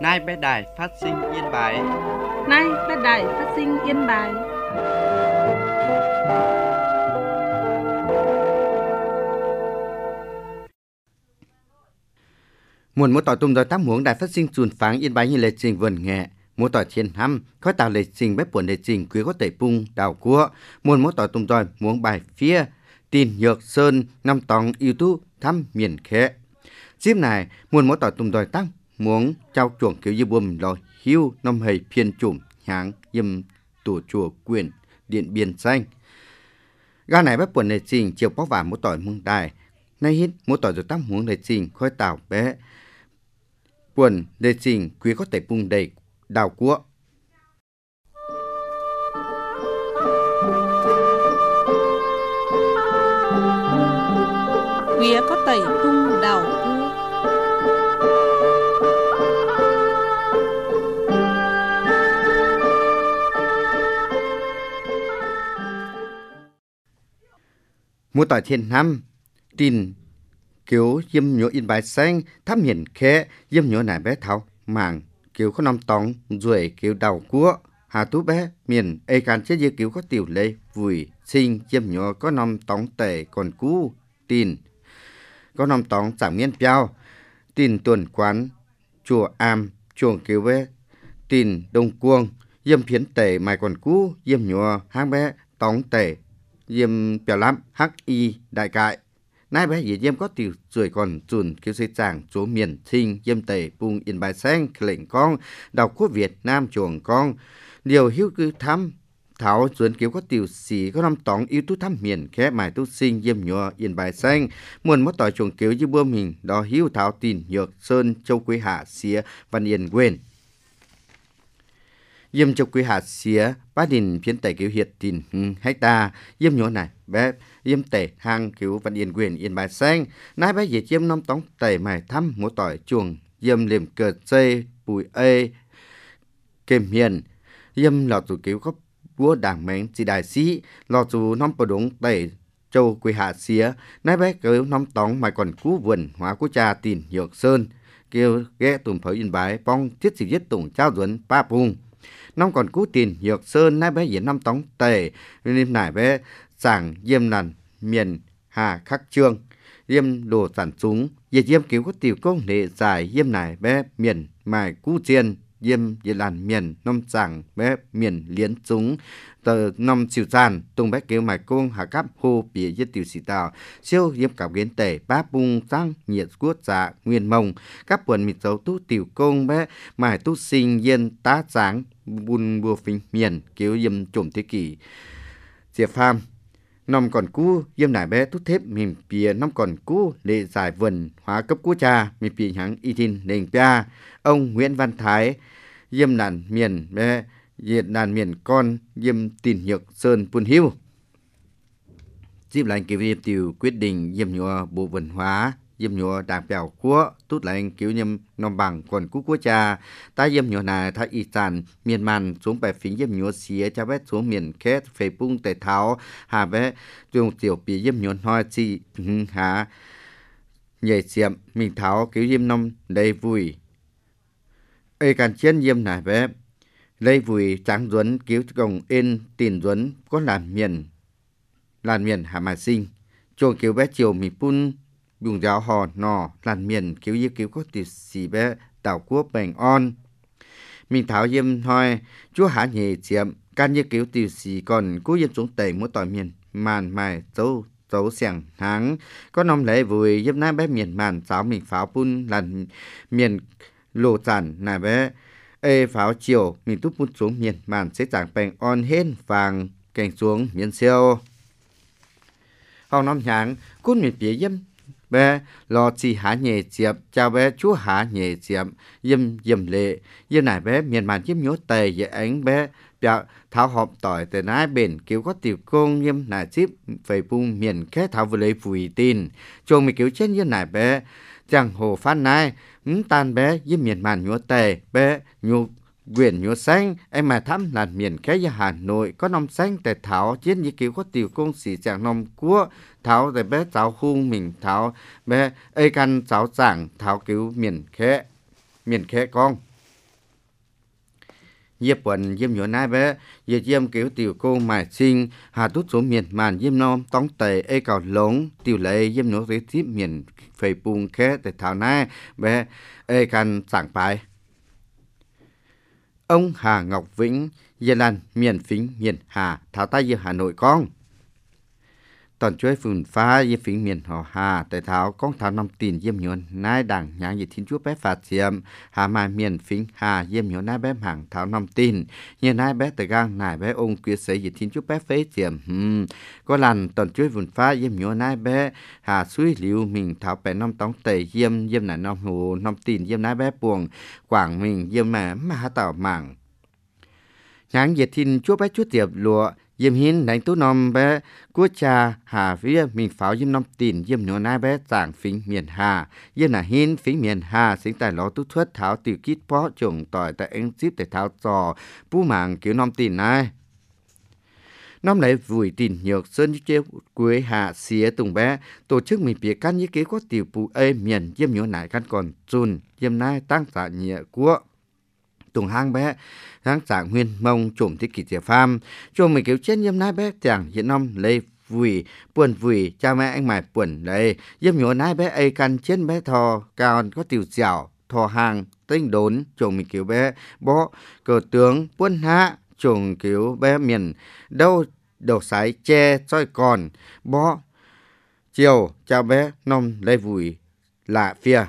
Nay bé đài phát sinh Yên Bái. Nay bé đài phát sinh Yên Bái. Muốn mỗi tỏi tùm rồi tám huống đài phát sinh chuồn pháng Yên Bái như lệ trình vườn nghệ. Mỗi tỏi thiên hăm, khói tạo lệ trình bếp buồn lệ trình quý có tẩy pung đào cua. Muốn mỗi tỏi tùm rồi muốn bài phía, tin nhược sơn, năm tòng YouTube thăm miền khẽ. Dịp này, muốn mỗi tỏi tùm rồi tăng, muốn trao chuồng kiểu như buồm lò hiu nông hầy phiên chủng háng dâm tủ chùa quyền điện biên xanh. Gà này bếp buồn lệ trình chiều bóc vả mỗi tỏi mông đài. Nay hít mỗi tỏi rồi tăng huống lệ trình khói tạo bé. Buồn lệ trình quý có tẩy pung đầy đào cua. Quý có tẩy pung đào cua. Mỗi tỏi thiên năm tin kiểu dâm nhổ Yên Bái xanh thăm hiển khẽ dâm nhổ nải bé tháo màng kiểu có năm tóng rồi kiểu đầu cua hà tú bé miền ê can chế dư kiểu có tiểu lệ vùi sinh dâm nhổ có năm tóng tệ còn cú tin có năm tóng giảm nghiên piao tin tuần quán chùa am chuồng kiểu bé tin đông cuông dâm phiến tệ mày còn cú dâm nhổ hang bé tóng tệ dâm piao lắm hắc y đại cại. Nay bé dì dêm có tiểu rồi còn chuồn kêu xây chàng chỗ miền sinh dêm tề bung Yên Bái xanh lệnh con đào quốc Việt Nam chuồng con điều hiếu cứ thăm thảo chuẩn kiểu có tiểu sĩ có năm tóng yếu tố thăm miền khẽ mài tu sinh dêm nhọ Yên Bái xanh muốn mất tỏi chuồng kiểu như bưa mình đó hiếu thảo tin nhược sơn châu Quế Hạ xía Văn Yên quên dêm châu Quế Hạ xía ba đình phiến tề kiểu hiệt tin hecta dêm nhọ này bé yếm tề hang kiểu Văn Yên quyền Yên Bái xanh nái bé dễ chiếm năm tóng tề mài thăm mỗi tỏi chuồng yếm liềm cờ dây bùi ê kềm hiền yếm lọt dù kiểu có búa đảng mến chỉ đại sĩ lọt dù năm bờ đúng tề châu Quỳ Hạ xía nái bé kiểu năm tóng mài còn cú vườn hóa của cha tin nhược sơn kêu ghé tùm phở Yên Bái bong thiết sĩ giết tùng trao duẩn pa pung năm còn cú tin nhược sơn nái bé diễn năm tóng tề nên nải bé sảng diêm làn miền Hà Khắc Trương diêm đồ sản súng về diêm cứu có tiểu công nghệ giải diêm này bé miền mài cú chiên diêm về làn miền nông sảng bé miền liến súng tờ nông siêu sàn tung bé cứu mài công hà cấp hô bìa giết tiểu sĩ tàu siêu diêm cảo kiến tể bá bung sang nhiệt quốc dạ nguyên mông các quần mịt dấu tu tiểu công bé mài tu sinh yên tá sáng bùn bùa phình miền cứu diêm trộm thế kỷ diệp pham năm còn cú yếm nải bé tút thép mình bìa năm còn cú lệ giải vườn hóa cấp cú cha mình bìa hãng y tin nền pia ông Nguyễn Văn Thái yếm nàn miền bé diệt nàn miền con yếm tin nhược sơn pun hiu dịp lành kỳ vi tiểu quyết định yếm nhựa bộ văn hóa yếm nhựa đảng bèo quốc tút lành kiểu yếm nòng bằng còn cú quốc cha ta yếm nhựa này ta y sản miền màn xuống bài phím yếm nhựa xía cha bé xuống miền khét phê bung tề tháo hà bé dùng tiểu bì yếm nhựa hoa chi hà nhảy xiêm mình tháo kiểu yếm nông đầy vui ê càng chiến yếm này bé lấy vui trắng duấn kiểu gồng in tiền duấn có làn miền hà mà sinh chuồng kiểu bé chiều mình pun dùng giáo hò nò làn miền kiểu như kiểu có tiểu sĩ bé đảo quốc bành on mình tháo yếm thôi chúa hả nhẹ chiếm can như kiểu tiểu sĩ còn cú yếm xuống tẩy mỗi tỏi miền màn mài dấu sẻng háng có nông lễ vui yếm nát bé miền màn giáo mình pháo pun làn miền lộ sản nà bé ê pháo chiều mình tút pun xuống miền màn sẽ chẳng bành on hết vàng cảnh xuống miền siêu hòng năm nháng cún miền phía yếm bé lo chỉ há nhẹ chiếm chào bé chúa há nhẹ chiếm yếm lệ yếm nải bé miền màn yếm nhốt tề dễ ánh bé bẹo tháo họp tỏi từ nái bền kiểu có tiểu công yếm nải chip phải bung miền khét tháo vừa lấy phùi tin chuồng mình kiểu trên yếm nải bé chẳng hồ phát nái tan bé yếm miền màn nhốt tề bé nhục quyền nhúa xanh em mà thăm là miền khé ở Hà Nội có nông xanh tại thảo chiến như kiểu có tiểu công sĩ chẳng nông cua thảo tại bé cháu hung mình thảo bé ê căn cháu chẳng thảo cứu miền khé con Diệp quần diêm nhỏ nai bé diệp diêm kiểu tiểu cô mài sinh hà tút số miền màn diêm non tống tề ê cào lống tiểu lệ diêm nhỏ dưới tiếp miền phê bùng khé để thảo nai bé ê can sảng bài. Ông Hà Ngọc Vĩnh Gia Lan miền phính miền Hà thảo tay giữa Hà Nội con toàn chuối phun phá với phỉnh miền họ Hà tại thảo con thảo năm tiền diêm nhuận nai đảng nhãn dịch thiên chúa bé phạt diệm hà mai miền phỉnh Hà diêm nhuận nai bé hàng thảo năm tiền như nai bé tại gang nai bé ông quyết sĩ dịch thiên chúa bé phế diệm có lần toàn chuối phun phá diêm nhuận nai bé Hà suy liu mình thảo bé năm tống tề diêm diêm là năm hồ năm tiền diêm nai bé buồn quảng mình diêm mà tảo mảng nhãn dịch thiên chúa bé chúa tiệp lụa diêm hiến đánh tú nom bé quốc cha hà phía mình pháo diêm nom tiền diêm nhỏ nai bé giảng phính miền hà diêm là hiến phính miền hà sinh tài ló tú thuất tháo tiểu kít bó trồng tỏi tại anh ship để tháo trò pu mảng kiểu nom tiền này năm lấy vùi tiền nhược sơn chế cuối hạ xía tùng bé tổ chức mình bịa căn như kế có tiểu pu ê miền diêm nhỏ nai căn còn chun diêm nai tăng giả nhẹ của tùng hang bé tháng trạng nguyên mông trộm thiết kỷ diệp pham cho mình kiểu chết nhâm nai bé chẳng hiện năm lấy vùi buồn vùi cha mẹ anh mày buồn đây dâm nhỏ nai bé ấy căn chết bé thò cao có tiểu dẻo thò hàng tinh đốn chồng mình kiểu bé bó cờ tướng buôn hạ chồng kiểu bé miền đâu đầu sái che soi còn bó chiều cha bé nông lấy vùi lạ phia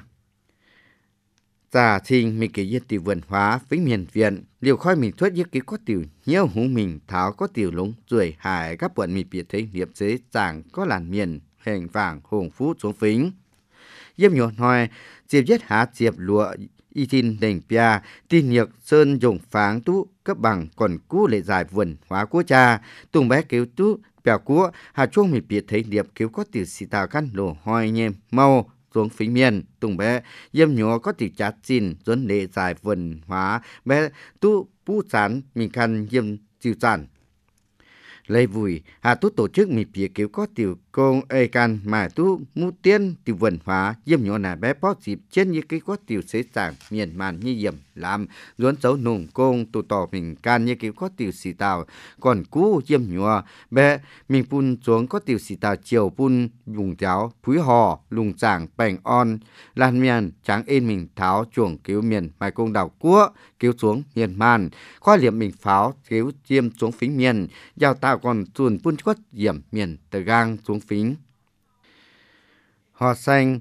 giả trình mình kể yên tiểu vườn hóa với miền viện liều khói mình thuết như cái có tiểu nhiều hú mình tháo có tiểu lúng ruồi hải các bọn mình biệt thấy điệp chế chẳng có làn miền hình vàng hùng phú xuống phính diêm nhọn hoài diệp giết há diệp lụa y tin đỉnh pia tin nhược sơn dùng pháng tú cấp bằng còn cú lệ giải vườn hóa của cha tùng bé cứu tú bèo cua hà chuông mình biệt thấy điệp cứu có tiểu xì tào căn lỗ hoài nhem mau xuống phí miền tùng bé diêm nhỏ có tiểu chát xin dẫn lệ giải vườn hóa bé tu pu chán mình khăn diêm chiều chán lấy vùi hà tu tổ chức mình bịa kiểu có tiểu công ê can mà tu mu tiên tiểu vườn hóa diêm nhỏ này bé bó dịp trên như cái có tiểu xế sảng miền màn như diệm làm dẫn dấu nùng công tụ tỏ mình can như kiểu có tiểu xì tàu còn cú diêm nhỏ bé mình pun xuống có tiểu xì tàu chiều pun vùng cháo phúi hò lùng chảng bành on lan miền tráng ên mình tháo chuồng cứu miền mai công đảo cua cứu xuống miền màn khoa liệm mình pháo cứu diêm xuống phính miền giao tạo còn chuồn pun quất diệm miền từ gang xuống phính họ xanh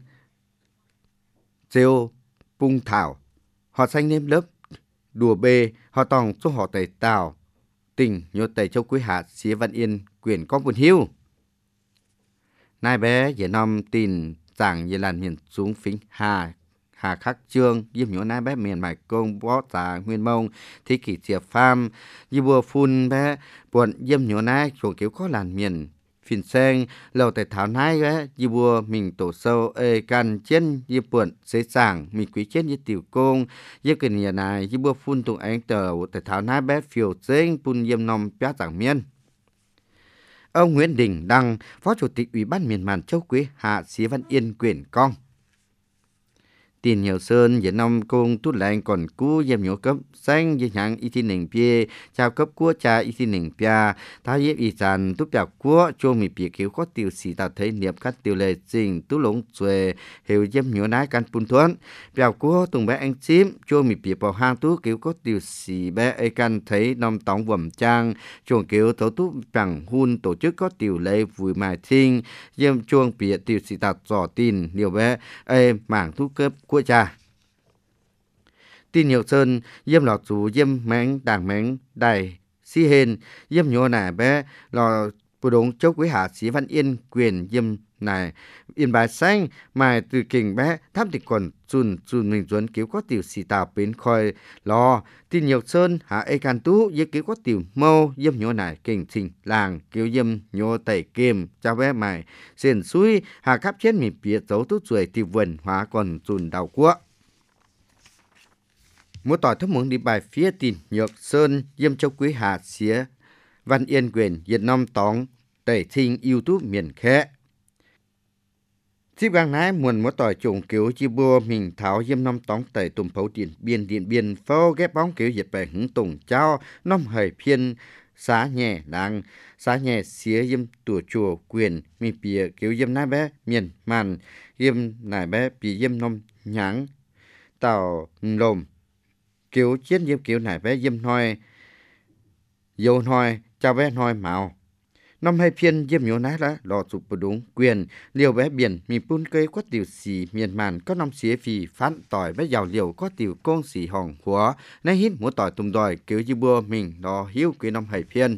rêu pung thảo họ xanh nêm lớp đùa bê họ tòng số họ tẩy tàu tình nhô tẩy châu quý hạ xía văn yên quyền có buồn hiu nai bé dễ nom tin giảng như làn miền xuống phính hà khắc trương diêm nhỏ nai bé miền mạch công bó giả nguyên mông thế kỷ diệp pham như bùa phun bé buồn diêm nhỏ nai chỗ kiểu có làn miền phìn sen lầu tại thảo nai bé như bùa mình tổ sâu ê can trên như buồn xế sảng mình quý chết như tiểu công như cái nhà này như bùa phun tụng ánh tờ tại thảo nai bé phiêu dên phun diêm nom bé giảng miên. Ông Nguyễn Đình Đăng, Phó Chủ tịch Ủy ban miền Màn Châu Quế Hạ Xía Văn Yên quyền con. Tiền nhiều sơn việt nam công tốt lành còn cú dèm nhỏ cấp xanh như nhang y tin nền bia chào cấp cua cha y tin nền bia tháo dép y sàn tốt bèo cua cho mình bịa kiểu có tiêu xì tạo thấy niệm các tiêu lệ trình tú lống xuề hiểu dèm nhỏ nái can pun thuẫn bèo cua tùng bé anh chím cho mình bịa vào hang tú kiểu có tiêu xì bé ai can thấy năm tóng vầm trang chuồng kiểu tổ tú bằng hun tổ chức có tiêu lệ vui mài thinh dèm chuông bịa tiêu xì tạo dò tin nhiều bé ai mảng tú cấp của cha tin nhiều sơn diêm lọt dù diêm máng đảng máng đài si hên diêm nhỏ nà bé lò bù đống châu quý hạ sĩ văn yên quyền diêm này yên bài xanh mà từ kình bé tháp thì còn chun mình chuẩn cứu có tiểu xì tàu bến khoi lò tin nhiều sơn hạ ê can tú với cứu có tiểu mâu diêm nhỏ này kình trình làng cứu diêm nhỏ tẩy kiềm cho bé mày xiên suối hạ khắp chết mình biệt dấu tú chuỗi tiểu vườn hóa còn chun đào quốc mỗi tỏi thấp muốn đi bài phía tin nhược sơn diêm châu quý hạ xía văn yên quyền việt nam tóng tẩy thinh youtube miền khẽ Tiếp gang nái muôn mỗi tỏi trùng kiểu chi bua mình thảo diêm năm tóng tẩy tùm phấu điện biên phô ghép bóng kiểu dịch bè hứng tùng trao năm hời phiên xá nhẹ đang xá nhẹ xía diêm tùa chùa quyền mi bìa kiểu diêm nái bé miền màn diêm nải bé bì diêm năm nháng tàu lồm kiểu chiến diêm kiểu nải bé diêm hoi dầu hoi chào bé hoi mạo năm hai phiên diêm nhổ nát lá lò sụp bờ đúng quyền liều bé biển mi pun cây quất tiểu xì miền màn có năm xía phì phán tỏi bé giàu liều có tiểu công xì hòn húa nay hít múa tỏi tùng đòi kiểu như bua mình đò hiếu quý năm hai phiên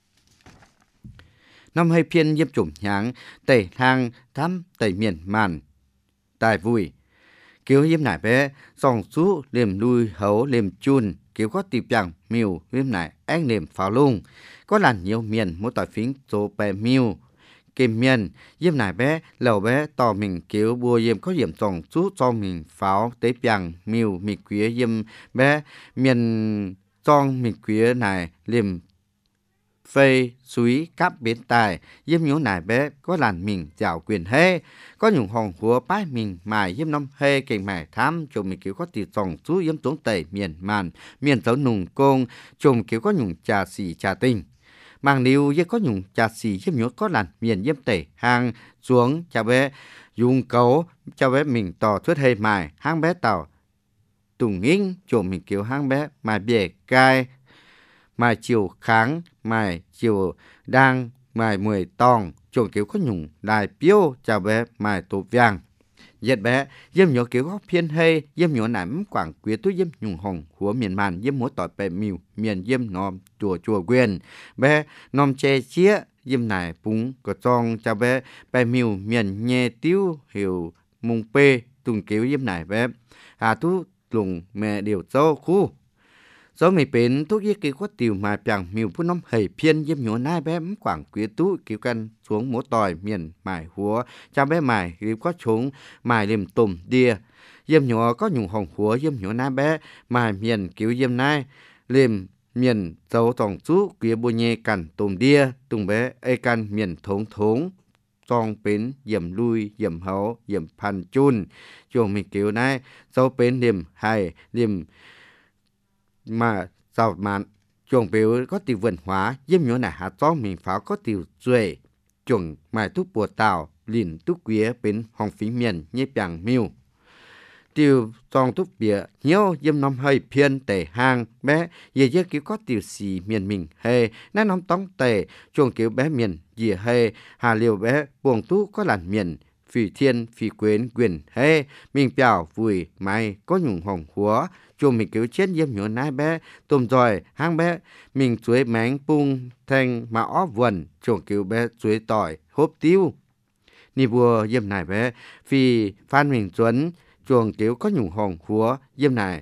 diêm chủng nháng tẩy thang thăm tẩy miền màn tài vui kiểu diêm nải bé dòng sú liềm lui hấu liềm chun kiểu có tiểu chẳng miêu diêm nải anh liềm pháo lung có làn nhiều miền mỗi tỏi phính số bè miêu kìm miền diêm nải bé lầu bé tò mình kiểu bùa diêm có diệm dòng sú cho mình pháo tế chẳng miêu mì quía diêm bé miền trong mình quía này liềm phê suý cắp biến tài diêm nhố nải bé có làn mình dạo quyền hê có nhung hòn húa bái mình mài diêm năm hê kềnh mài thám chồng mình kiểu có tỷ dòng chú diêm tốn tẩy miền màn miền tấu nùng côn chồng kiểu có nhung trà xì trà tinh mang liu với có nhung trà xì diêm nhố có làn miền diêm tẩy hàng xuống chào bé dùng cấu chào bé mình tỏ thuyết hê mài hang bé tàu tùng nghinh chồng mình kiểu hang bé mài bể cai mài chiều kháng mài chiều đang mài mười tòng chuồng kiểu có nhung đài piêu chào bé mài tổ vàng dệt bé diêm nhỏ kiểu có phiên hay diêm nhỏ nằm quảng quý túi diêm nhung hồng của miền màn diêm múa tỏi bè miu miền diêm nòm chùa quyền bé nòm che chia diêm nải búng có tròn chào bé bè miu miền nhẹ tiêu hiểu mùng pê tùng kiểu diêm nải bé tú lùng mẹ điều châu khu do mày bến thuốc y kỳ có tiểu mà chẳng miêu phun năm hầy phiên diêm nhổ nai bé quảng quý tú kiểu căn xuống múa tỏi miền mài húa cha bé mài kiểu có chúng mài liềm tùm đia diêm nhổ có nhung hồng húa diêm nhổ nai bé mài miền kiểu diêm nai liềm miền dấu tòng chú kia bùa nhẹ cằn tùm đia tùng bé ê căn miền thống trong bến diệm lui diệm hấu diệm pan chun chuồng mình kiểu này dấu bến liềm hay liềm mà giàu mạn chuồng biểu có tiểu vườn hóa diêm nhổ nải hạt gió mình pháo có tiểu duệ chuồng mài thuốc bùa tàu lìn thuốc quía bên hồng phí miền nhếp bằng miêu tiểu trong thuốc bìa nhiều diêm năm hơi phiên tể hang bé về dưới kiểu có tiểu xì miền mình hề nãy năm tống tể chuồng kiểu bé miền dìa hề hà liều bé buồng tú có làn miền phì thiên phì quyến quyền hê mình bảo vùi mai có nhung hồng húa chuồng mình kiểu chết diêm nhổ nai bé tôm giỏi hang bé mình chuối máng pung thành mà ó vườn chuồng kiểu bé chuối tỏi hốp tiêu ni bùa diêm nải bé vì phan mình tuấn chuồng kiểu có nhung hồng húa diêm nải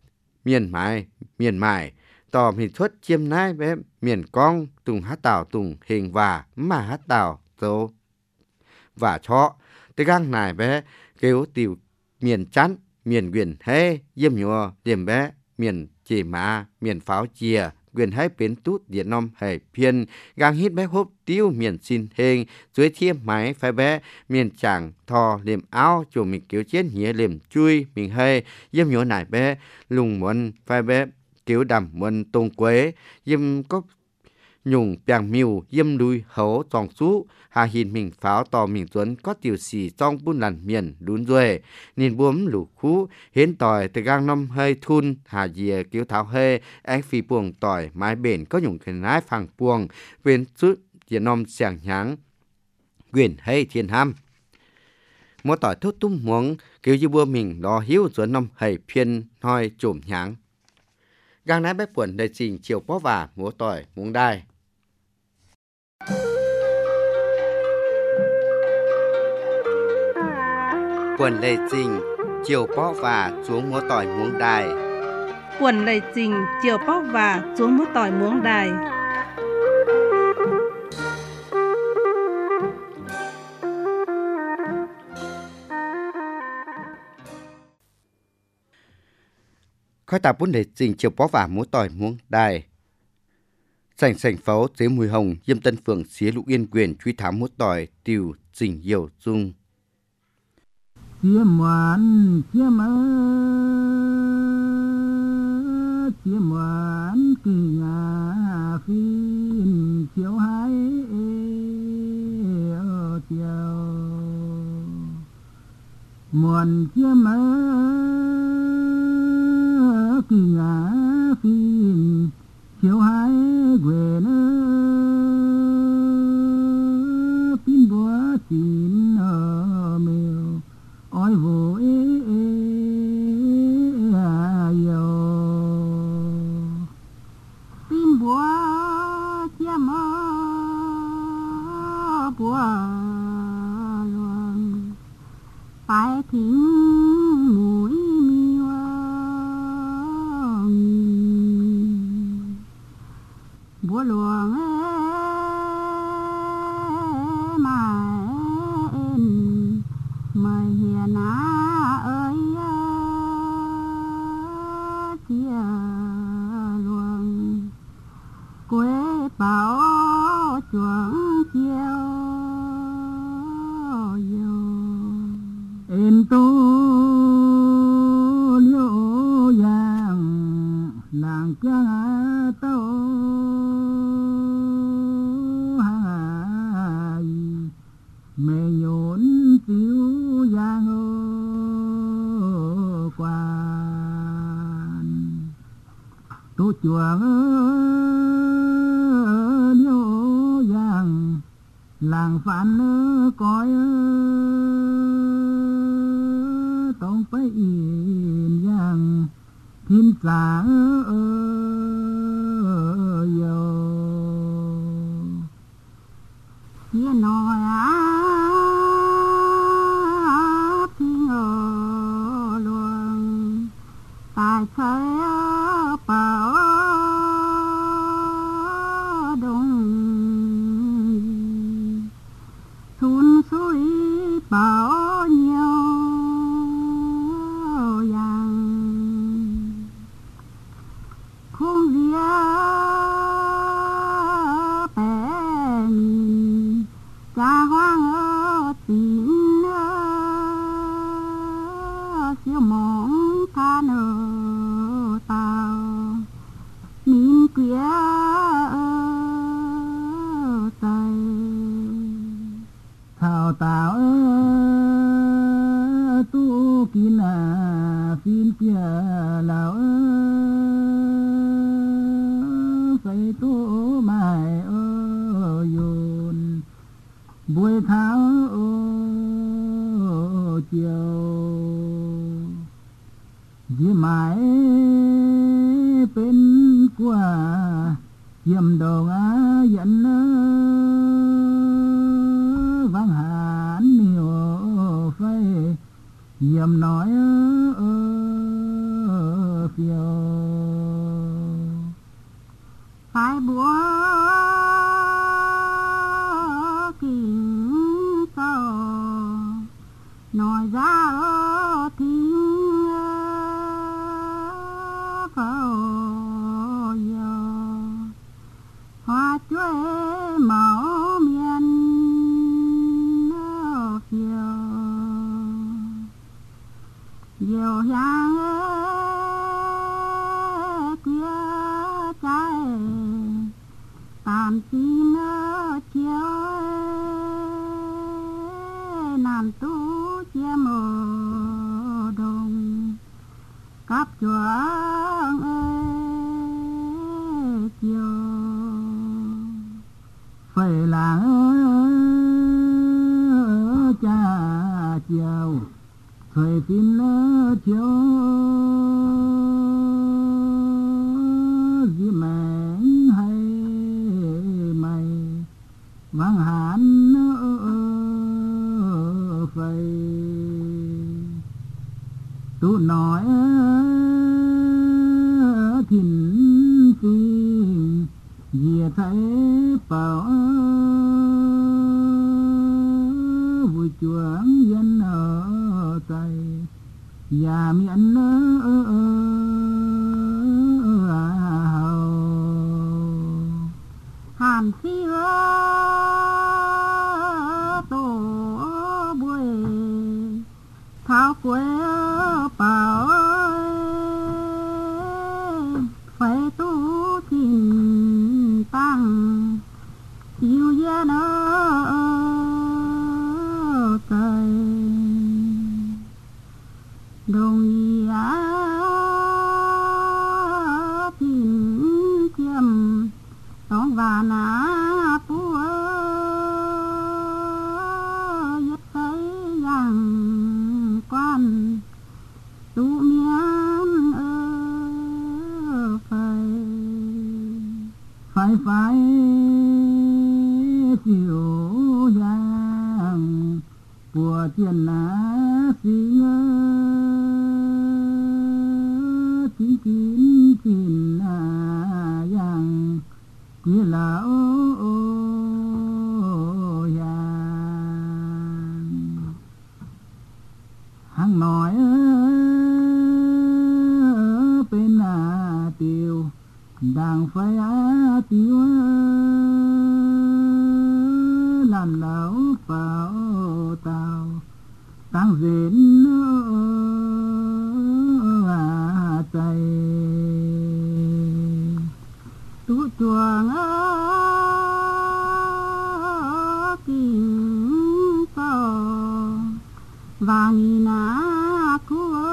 miền mài tò mình xuất chiêm nai bé miền cong tùng hát tảo tùng hình và mà hát tảo dấu và chó tới gang nải bé kiểu tiểu miền chắn miền quyền hê diêm nhùa diêm bé miền chỉ má miền pháo chia quyền hê bến tút điện nom hề phiên gang hít bé hốp tiêu miền xin hên dưới thiêm máy phải bé miền chẳng thò liềm áo chủ mình kiểu chết nhía liềm chui mình hê diêm nhùa nải bé lùng muôn phải bé kiểu đầm muôn tông quế diêm có nhung bàng miu diêm đuôi hấu tròn sú hà hình mình pháo tò mình tuấn có tiểu xì trong bún làn miền đún ruồi nhìn buồm lũ khú hiến tỏi từ gang năm hơi thun hà dìa kiểu tháo hê anh phi buồng tỏi mái bền có nhung cái nái phẳng buồng viên chút dìa nom sàng nháng quyền hay thiên ham mỗi tỏi thốt tung muống kiểu như bua mình đó hiếu giữa năm hầy phiên hoi trùm nháng gang nái bếp quần đầy trình chiều bó và múa tỏi muống đai quần lê trình chiều bó và xuống múa tỏi muống đài quần lầy trình chiều bó và xuống múa tỏi muống đài khói tạp bốn lê trình chiều bó và múa tỏi muống đài sành pháo chế mùi hồng diêm tân phượng xía lục yên quyền truy thám múa tỏi tiểu trình diều dung chiêm ngoan chiêm ngoan kỳ ngà phin chiếu hái chiều muôn chiêm kỳ ngà phin chiếu hái quyền pin búa chín mèo ôi vô yêu pin búa chiêm búa luôn phải thính mũi miêu búa luồng mời hiền ơi chia luồng quê bảo chuộng chiều em tu liễu giang làng cha tao hai mẹ nhốn chiếu giang quan tu chuộng liễu giang làng phán coi tông phải yên giang thiên giả yêu chia nói thiên luồng tài thấy bảo đông thun suối bảo nhiều yang không vía bè nhìn cha hoang tín siêu mong than tao min quía tay thao tao tu kín phiên kia lão phải tu mai yun buổi tháo chiều vì mãi bên qua chiêm đồ dẫn vắng hẳn nhiều phây diệm nói phiêu phải búa kính sau nói ra tiếng phao hoa chuối màu miền phiêu diều 향 kia trái tàn xin chiếu nam tu chia mồ đồng cáp chuông chiều phải làng cha chiều thời phim chiếu gì mẹ hay mày vắng hẳn phải tu nói thìn phi dìa thấy bảo vui chuộng dân ở tay và miễn hàn phi tổ buổi tháo quê bảo phải tu thìn tăng yêu gia nó trời đồng ý thìn chiêm tông và ná búa yết thấy rằng quan tu miên phải siêu giang của tiền lá xí ngơ chính kín chín giang quý lão giang hằng nói bên tiêu đang phải tiêu làm lão pháo tàu tăng diễn chạy tu chuồng kinh to vàng ná của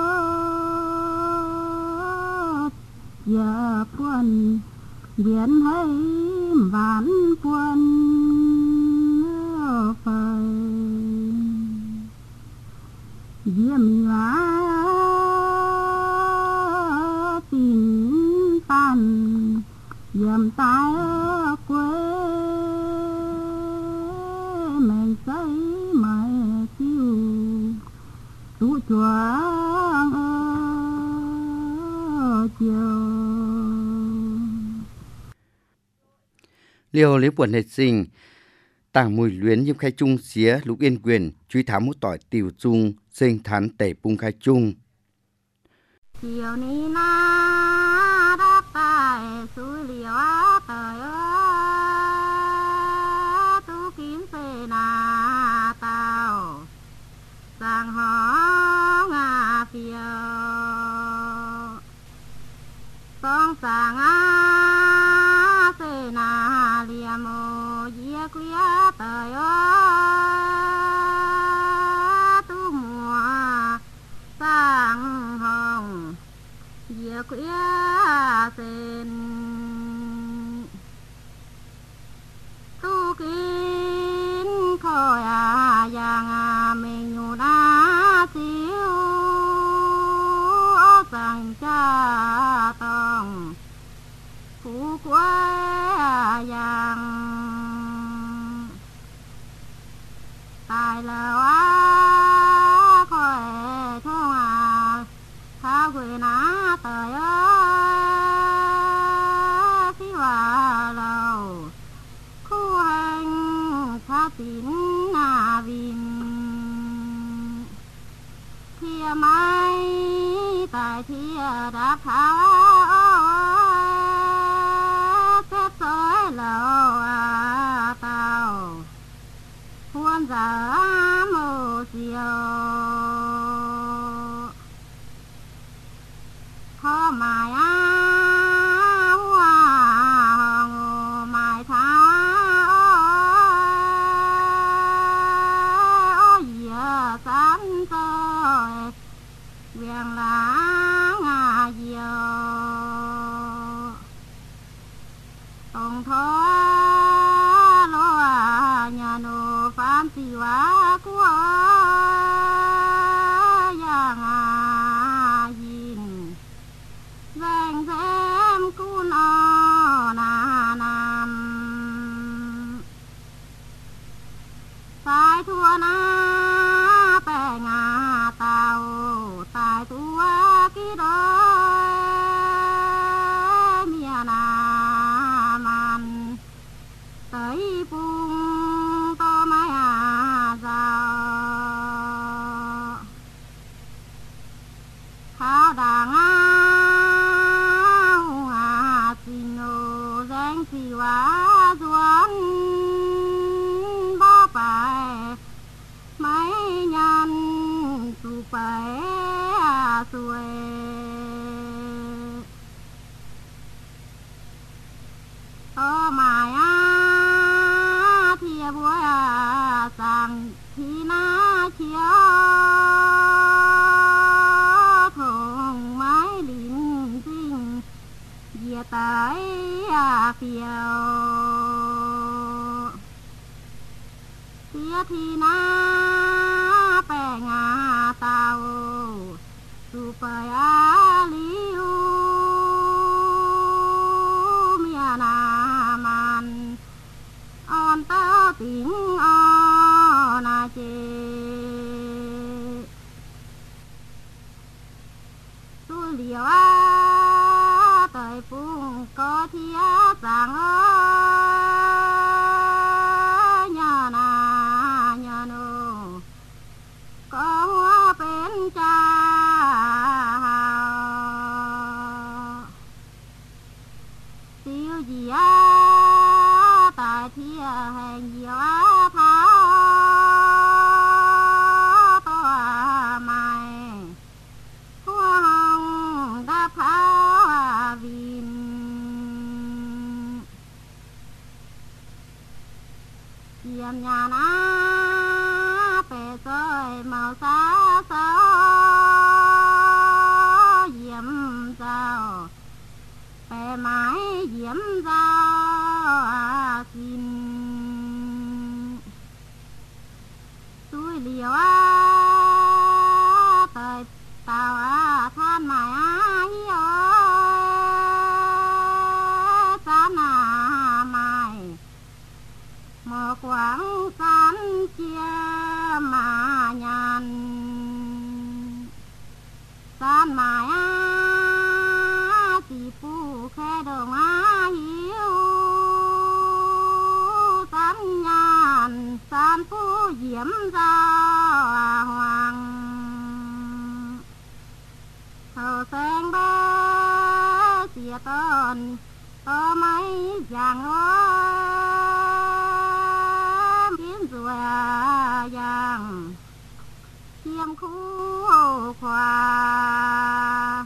giờ quân biến hay ván quân phải diêm hóa tình tan diêm tai quê mình say mày tiêu tu chuông chiều liều lấy buồn hệ sinh tảng mùi luyến nhiễm khai chung xía lục yên quyền truy thám một tỏi tiểu chung sinh thán tể bung khai chung chiều ní na đáp tài suối liều tời tu kiếm xê na tao sang hó ngà phiêu song sang xê na liềm mô dìa quía tời tu mùa sang hồng dìa quía sen tu kín khôi giang mình nhủ đá xíu sang cha tông phú quê giang tài lầu khôi thông thao quê ná tời phí hòa lầu khu hành tha tín vin thia mai tài thia đáp tháo tết sói lầu tàu huân giả mô siêu khó mài hoa ngô mài tháo dìa sán tôi quyền lá ngà diều tổng thó lo nhà nô phan xì quá của giang yin danh xem cun na nam sai thua na bè ngà tàu tài tua kí đó mía na man tới bung to mai giàu khá đàng xin nô danh xì quá duẩn ba bài sang thì na chiếu thùng mái lính dinh dìa tới phiêu tia thì na bè ngà tàu su bè liu mía na man on tao tiếng on chê su liều tới phung có thia sang nhà na nhà nô có hoa bên cha tiêu gì tại thia hành nhiều tháo to mày hoa hồng đã pháo vin chiêm nhà na bè rồi màu xa xó diễm dao bè mái diễm dao xin tôi liều tới tàu than mài hiếu san mài một quãng san chia mà nhàn san mài chỉ phụ khe đồng hiếu san nhàn san phụ diễm ra hoàng hầu sen bé xìa tôn có mấy vàng ôm kiếm rùa vàng chiêm khu khoa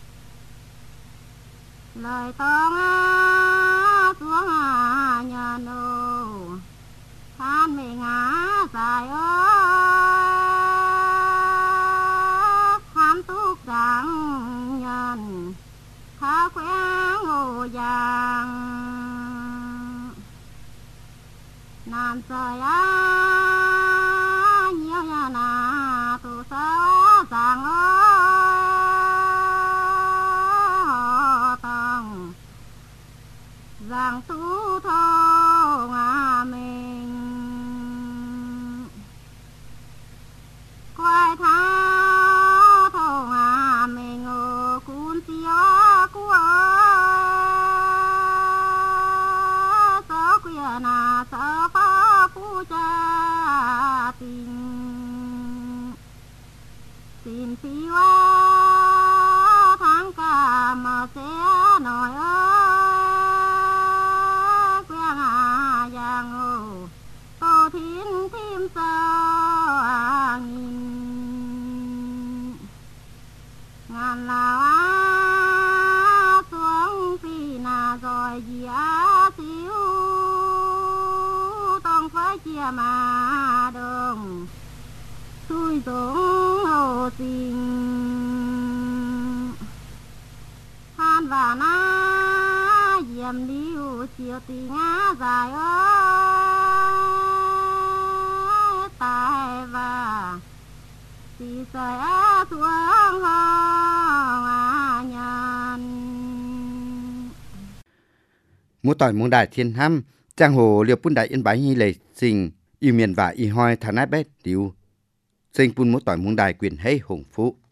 lời tông xuống nhà nô than mẹ ngã dài than túc rằng nhân khá khỏe ngô vàng nàn trời nhiều nhà na tu sao rằng họ tòng rằng tu thô mình quay thao thô mình ngô cún tiêu của na sa pa pu cha tình xin phi hoa tháng cả mà sẽ nói quê ngà giang hồ tô thiên thêm sao nghìn ngàn là xuống phi na rồi gì xíu phải chia mà đường xuôi xuống hồ tình than và na diệm liu chiều tình dài ơi tai và thì sẽ xuống hoa nhàn Múa tỏi muông đài thiên hăm Trang hồ liều pun đại yên bái nhi lệ sinh y miền và y hoi thà nát bét điu sinh pun múa tỏi muông đài quyền hay hùng phú